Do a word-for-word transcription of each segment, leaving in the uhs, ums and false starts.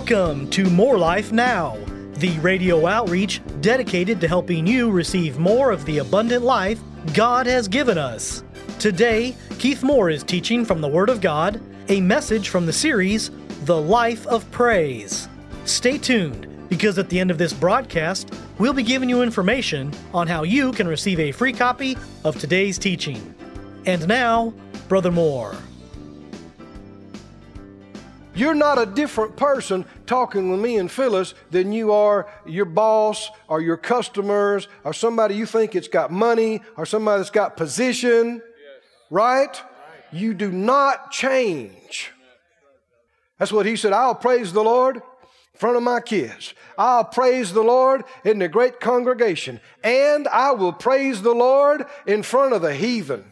Welcome to More Life Now, the radio outreach dedicated to helping you receive more of the abundant life God has given us. Today, Keith Moore is teaching from the Word of God, a message from the series, The Life of Praise. Stay tuned, because at the end of this broadcast, we'll be giving you information on how you can receive a free copy of today's teaching. And now, Brother Moore. You're not a different person talking with me and Phyllis than you are your boss or your customers or somebody you think it's got money or somebody that's got position, yes. right? right? You do not change. That's what he said. I'll praise the Lord in front of my kids. I'll praise the Lord in the great congregation. And I will praise the Lord in front of the heathen.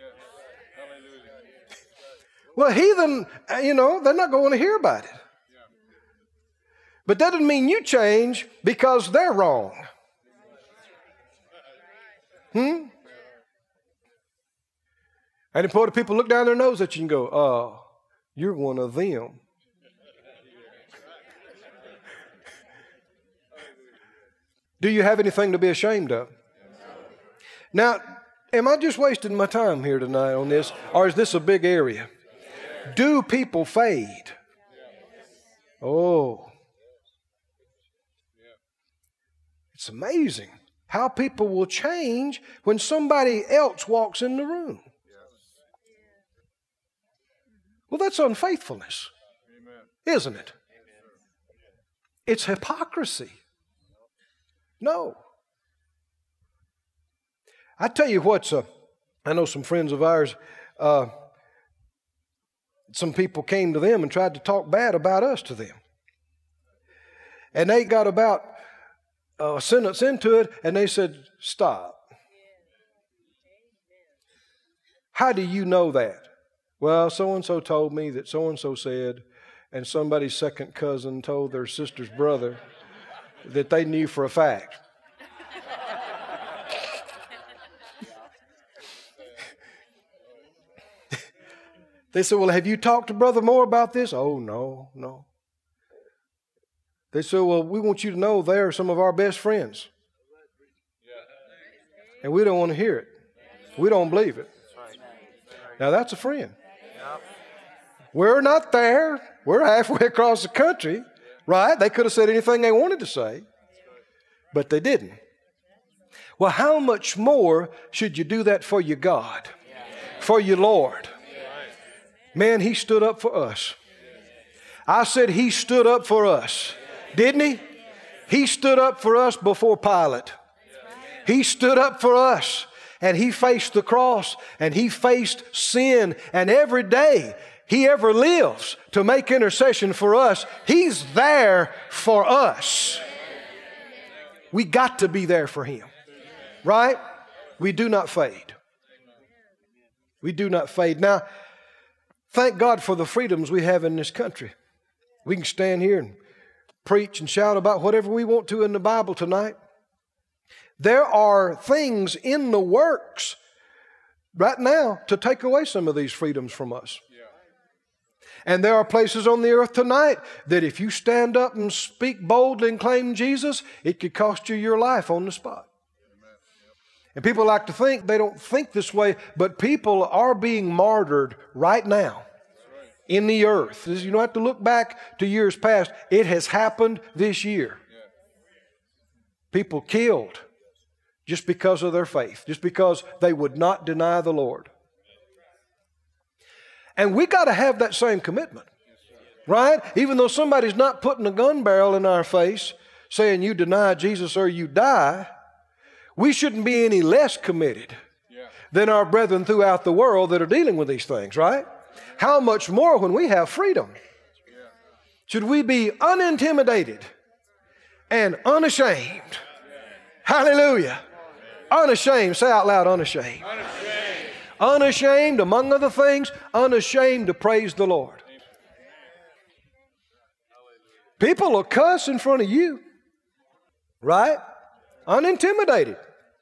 Well, heathen, you know, they're not going to hear about it. But that doesn't mean you change because they're wrong. Hmm? And the people look down their nose at you and go, oh, you're one of them. Do you have anything to be ashamed of? Now, am I just wasting my time here tonight on this, or is this a big area? Do people fade? Oh. It's amazing how people will change when somebody else walks in the room. Well, that's unfaithfulness, isn't it? It's hypocrisy. No. I tell you what's, uh, I know some friends of ours, uh, some people came to them and tried to talk bad about us to them. And they got about a sentence into it, and they said, stop. How do you know that? Well, so-and-so told me that so-and-so said, and somebody's second cousin told their sister's brother that they knew for a fact. They said, well, have you talked to Brother Moore about this? Oh, no, no. They said, well, we want you to know they're some of our best friends. And we don't want to hear it. We don't believe it. Now, that's a friend. We're not there. We're halfway across the country, right? They could have said anything they wanted to say, but they didn't. Well, how much more should you do that for your God, for your Lord? Man, he stood up for us. I said he stood up for us. Didn't he? He stood up for us before Pilate. He stood up for us, and he faced the cross, and he faced sin, and every day he ever lives to make intercession for us. He's there for us. We got to be there for him. Right? We do not fade. We do not fade. Now, thank God for the freedoms we have in this country. We can stand here and preach and shout about whatever we want to in the Bible tonight. There are things in the works right now to take away some of these freedoms from us. And there are places on the earth tonight that if you stand up and speak boldly and claim Jesus, it could cost you your life on the spot. And people like to think, they don't think this way, but people are being martyred right now in the earth. You don't have to look back to years past. It has happened this year. People killed just because of their faith, just because they would not deny the Lord. And we got to have that same commitment, right? Even though somebody's not putting a gun barrel in our face saying you deny Jesus or you die, we shouldn't be any less committed than our brethren throughout the world that are dealing with these things, right? How much more when we have freedom? Should we be unintimidated and unashamed? Hallelujah. Unashamed. Say out loud, unashamed. Unashamed. Unashamed, among other things, unashamed to praise the Lord. People will cuss in front of you, right? Unintimidated.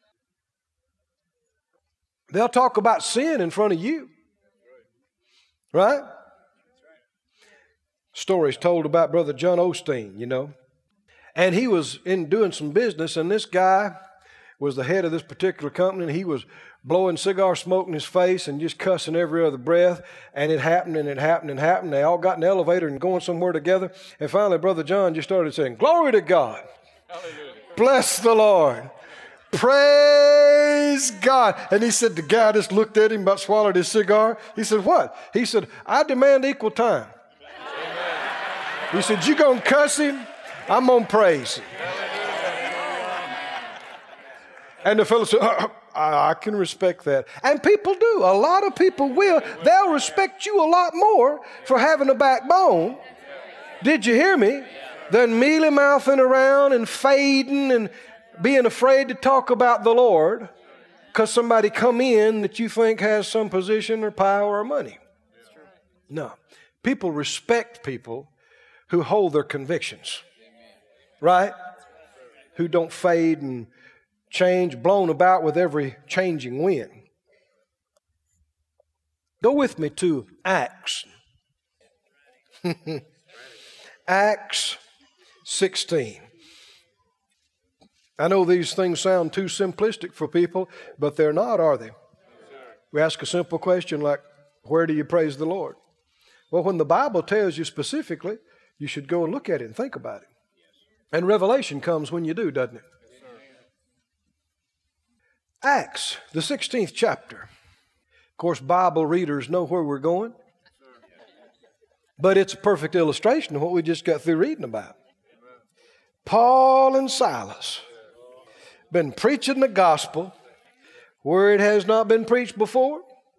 They'll talk about sin in front of you. Right? Stories told about Brother John Osteen, you know. And he was in doing some business, and this guy was the head of this particular company, and he was blowing cigar smoke in his face and just cussing every other breath. And it happened, and it happened, and happened. They all got in the elevator and going somewhere together. And finally, Brother John just started saying, "Glory to God. Hallelujah. Bless the Lord. Praise God." And he said, the guy just looked at him, about swallowed his cigar. He said, "What?" He said, "I demand equal time." Amen. He said, "You going to cuss him? I'm going to praise him." And the fellow said, uh, I, I can respect that. And people do. A lot of people will. They'll respect you a lot more for having a backbone. Did you hear me? Than mealy-mouthing around and fading and being afraid to talk about the Lord because somebody come in that you think has some position or power or money. No. People respect people who hold their convictions. Right? Who don't fade and change, blown about with every changing wind. Go with me to Acts. Acts sixteen. I know these things sound too simplistic for people, but they're not, are they? We ask a simple question like, where do you praise the Lord? Well, when the Bible tells you specifically, you should go and look at it and think about it. And revelation comes when you do, doesn't it? Acts, the sixteenth chapter. Of course, Bible readers know where we're going. But it's a perfect illustration of what we just got through reading about. Paul and Silas been preaching the gospel where it has not been preached before.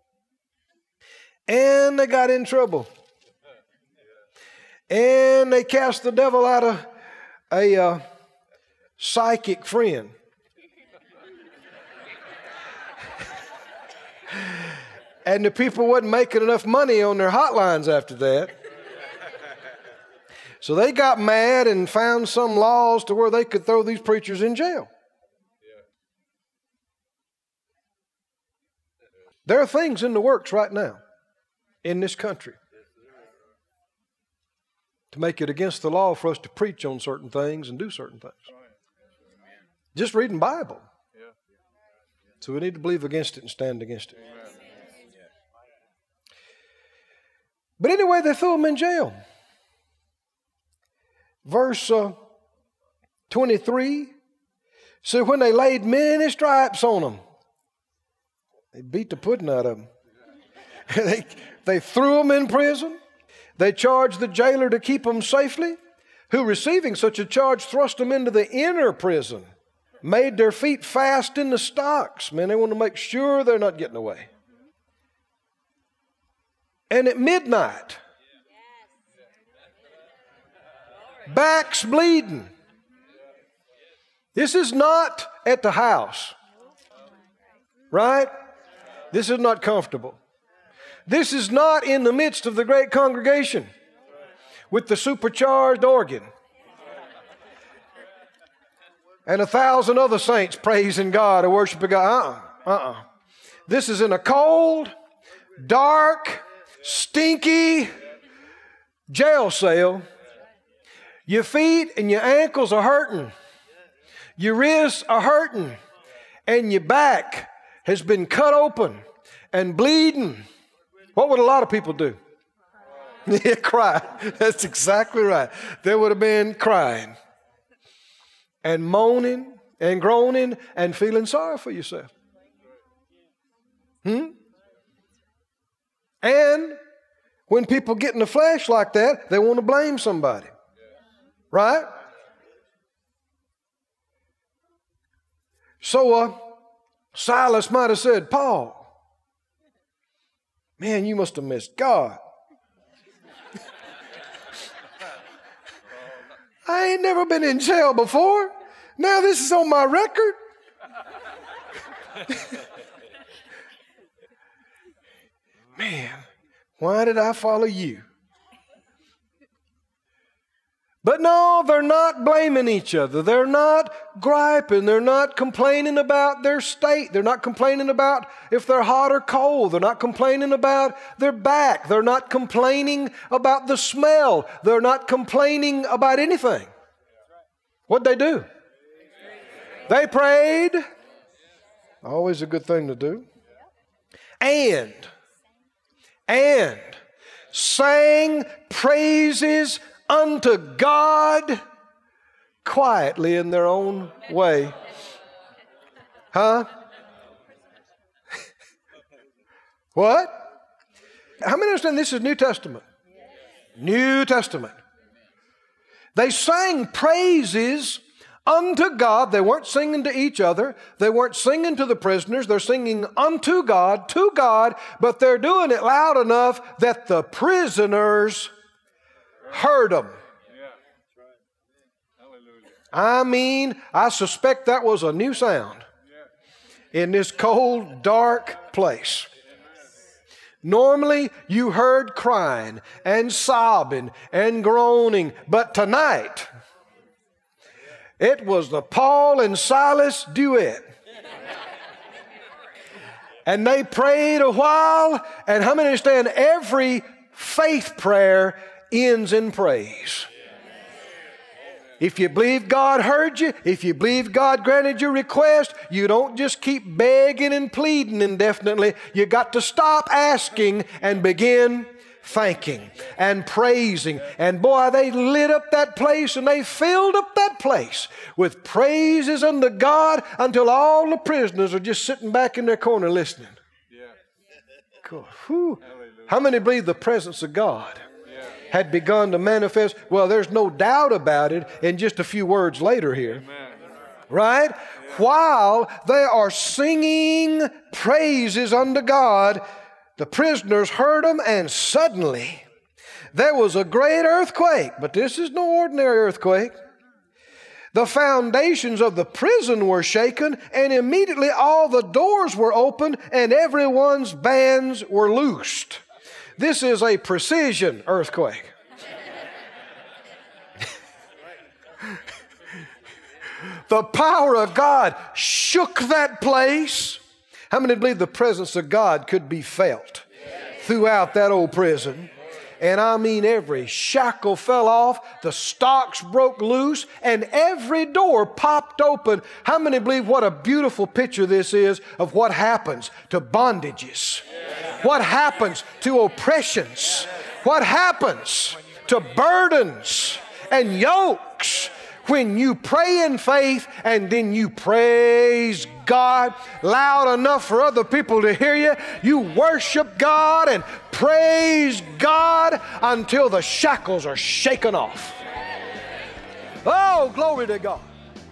And they got in trouble. And they cast the devil out of a uh, psychic friend. And the people wasn't making enough money on their hotlines after that. So they got mad and found some laws to where they could throw these preachers in jail. There are things in the works right now in this country to make it against the law for us to preach on certain things and do certain things. Just reading Bible. So we need to believe against it and stand against it. But anyway, they threw him in jail. Verse uh, twenty-three, so when they laid many stripes on them, they beat the pudding out of them. they, they threw them in prison. They charged the jailer to keep them safely, who receiving such a charge thrust them into the inner prison, made their feet fast in the stocks. Man, they want to make sure they're not getting away. And at midnight, backs bleeding. This is not at the house, right? This is not comfortable. This is not in the midst of the great congregation with the supercharged organ and a thousand other saints praising God or worshiping God. Uh-uh, uh-uh. This is in a cold, dark, stinky jail cell. Your feet and your ankles are hurting. Your wrists are hurting. And your back has been cut open and bleeding. What would a lot of people do? Yeah, cry. That's exactly right. They would have been crying and moaning and groaning and feeling sorry for yourself. Hmm? And when people get in the flesh like that, they want to blame somebody. Right? So uh, Silas might have said, Paul, man, you must have missed God. I ain't never been in jail before. Now this is on my record. Man, why did I follow you? But no, they're not blaming each other. They're not griping. They're not complaining about their state. They're not complaining about if they're hot or cold. They're not complaining about their back. They're not complaining about the smell. They're not complaining about anything. What'd they do? They prayed. Always a good thing to do. And, and sang praises unto God quietly in their own way. Huh? What? How many understand this is New Testament? New Testament. They sang praises unto God. They weren't singing to each other. They weren't singing to the prisoners. They're singing unto God, to God, but they're doing it loud enough that the prisoners heard them. I mean, I suspect that was a new sound in this cold, dark place. Normally, you heard crying and sobbing and groaning, but tonight, it was the Paul and Silas duet. And they prayed a while, and how many understand every faith prayer ends in praise? If you believe God heard you, if you believe God granted your request, you don't just keep begging and pleading indefinitely. You got to stop asking and begin thanking and praising. And boy, they lit up that place and they filled up that place with praises unto God until all the prisoners are just sitting back in their corner listening. Yeah. Cool. Whew. How many believe the presence of God had begun to manifest? Well, there's no doubt about it in just a few words later here. Amen. Right? Yeah. While they are singing praises unto God, the prisoners heard them, and suddenly there was a great earthquake. But this is no ordinary earthquake. The foundations of the prison were shaken, and immediately all the doors were opened, and everyone's bands were loosed. This is a precision earthquake. The power of God shook that place. How many believe the presence of God could be felt throughout that old prison? And I mean, every shackle fell off, the stocks broke loose, and every door popped open. How many believe what a beautiful picture this is of what happens to bondages? What happens to oppressions? What happens to burdens and yokes when you pray in faith and then you praise God loud enough for other people to hear you? You worship God and praise God until the shackles are shaken off. Oh, glory to God.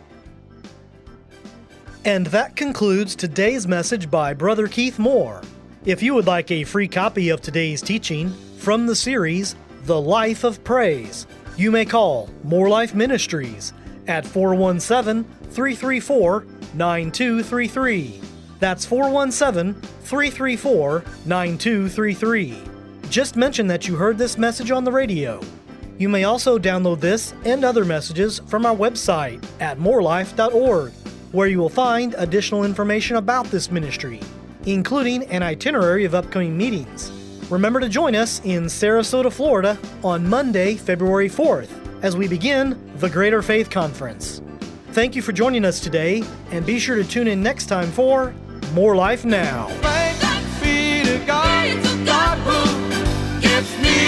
And that concludes today's message by Brother Keith Moore. If you would like a free copy of today's teaching from the series, The Life of Praise, you may call More Life Ministries at four one seven, three three four, nine two three three. That's four one seven, three three four, nine two three three. Just mention that you heard this message on the radio. You may also download this and other messages from our website at more life dot org, where you will find additional information about this ministry, including an itinerary of upcoming meetings. Remember to join us in Sarasota, Florida on Monday, February fourth, as we begin the Greater Faith Conference. Thank you for joining us today, and be sure to tune in next time for More Life Now. Thanks be to God, God who gives me